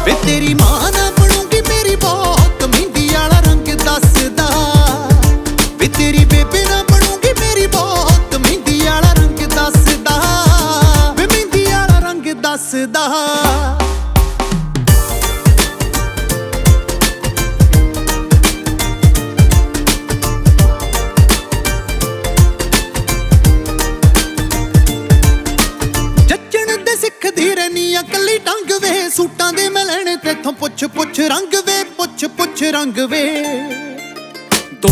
ਵੇ ਤੇਰੀ ਮਾਂ ਨਾ ਬਣੂਗੀ ਮੇਰੀ ਬਹੁਤ ਮਹਿੰਦੀ ਵਾਲਾ ਰੰਗ ਦੱਸਦਾ। ਵੇ ਤੇਰੀ ਬੇਬੇ ਨਾ ਬਣੂਗੀ ਮੇਰੀ ਬਹੁਤ ਮਹਿੰਦੀ ਵਾਲਾ ਰੰਗ ਦੱਸਦਾ। ਵੇ ਮਹਿੰਦੀ ਵਾਲਾ ਰੰਗ ਦੱਸਦਾ। ਸਿੱਖਦੀ ਰਹਿਨੀ ਆ ਕੱਲੀ ਟੰਗ ਵੇ, ਸੂਟਾਂ ਦੇ ਮੈਂ ਲੈਣੇ ਤੇਥੋਂ ਪੁੱਛ ਪੁੱਛ ਰੰਗ ਵੇ, ਪੁੱਛ ਪੁੱਛ ਰੰਗ ਵੇ।